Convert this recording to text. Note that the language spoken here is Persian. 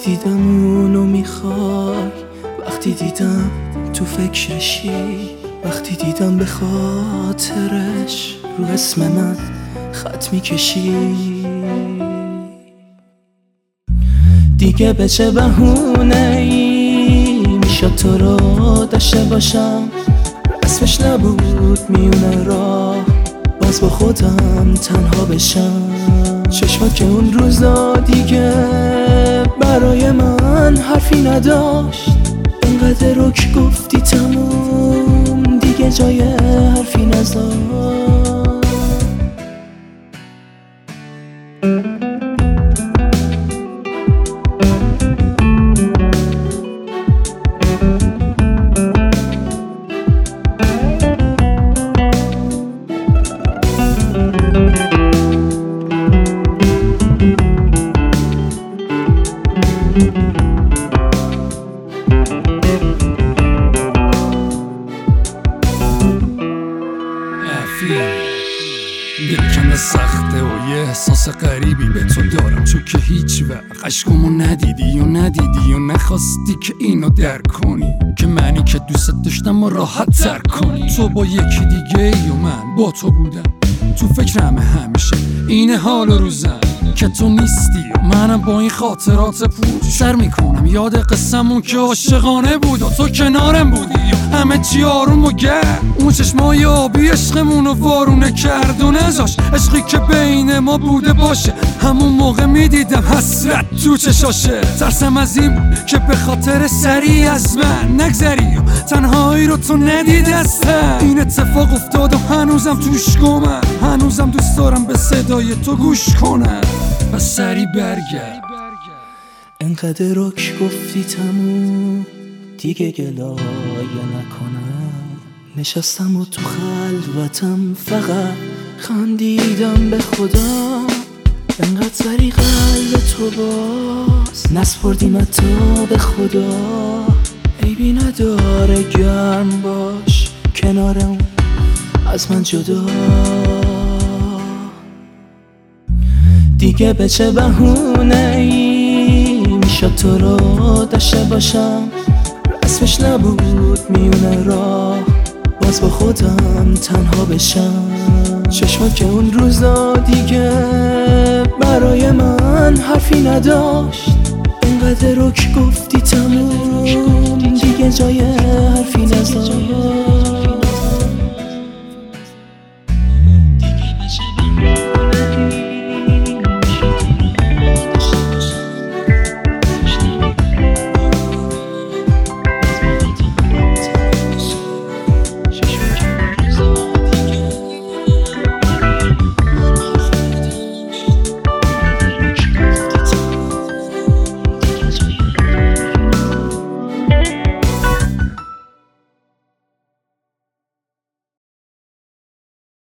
دیدم اونو میخوای، وقتی دیدم تو فکرشی، وقتی دیدم به خاطرش رو اسم من خط میکشی. دیگه به چه بهونه‌ای میشد تو رو داشته باشم، اسمش نبود میونه راه باز با خودم تنها بشم. چشمات که اون روزا دیگه برای من حرفی نداشت، انقدر رک گفتی تموم دیگه جای حرفی نذاشت. دلکم سخته و یه احساس غریبی به تو دارم، چون که هیچ وقت عشقمو ندیدی و نخواستی که اینو درک کنی، که منی که دوست داشتم و راحت تر کنی. تو با یکی دیگه ای و من با تو بودم، تو فکرم همیشه این حال و روزم که تو نیستی و منم با این خاطرات پوچ سر میکنم یاد قصمون که عاشقانه بود و تو کنارم بودی و همه چی آروم و گرم. اون چشمای آبی عشقمونو وارونه کرد و نذاش عشقی که بین ما بوده باشه. همون موقع میدیدم حسرت تو چشاشه، ترسم از این بود که به خاطر سری از من نگذری و تنهایی رو تو ندید هستم. این اتفاق افتاد و هنوزم توش گمم، هنوزم دوست دارم به صدای تو گوش کنم. پس سری برگرد. انقدر رک گفتی تموم دیگه گلایه نکنم، نشستم و تو خلوتم فقط خندیدم به خدا. انقدر سری قلب تو باز نسپردیم تو به خدا، عیبی نداره گرم باش کنارم از من جدا. دیگه به چه بهونه‌ای میشد تو رو داشته باشم، اسمش نبود میونه راه باز با خودم تنها بشم. چشمات که اون روزا دیگه برای من حرفی نداشت، انقدر رک گفتی تموم دیگه جای حرفی نذاشت.